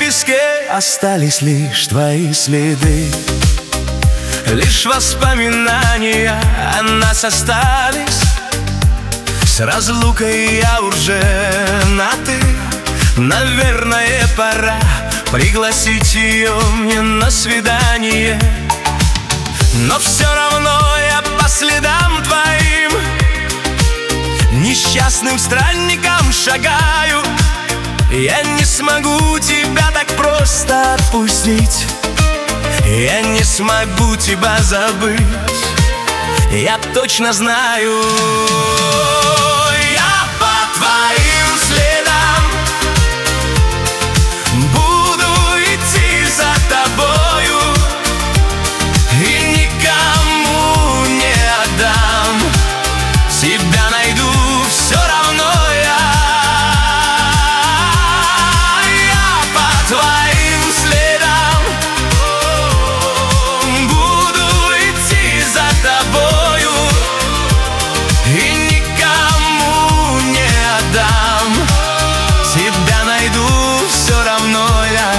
песке остались лишь твои следы. Лишь воспоминания о нас остались. С разлукой я уже на «ты». Наверное, пора пригласить ее мне на свидание. Но все равно я по следам твоим несчастным странником шагаю. Я не смогу тебя так просто отпустить. Я не смогу тебя забыть. Я точно знаю. Я по твоим следам буду идти за тобою и никому не отдам. Тебя найду все равно я. Я по твоим следам буду идти за тобою и никому не отдам. Тебя найду все равно я.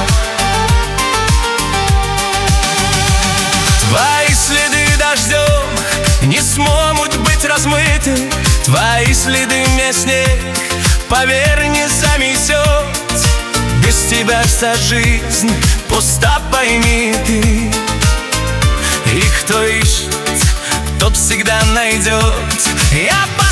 Твои следы дождем не смогут быть размыты. Твои следы мне снег, поверь, не заметет. Без тебя вся жизнь пуста, пойми ты. И кто ищет, тот всегда найдет. Я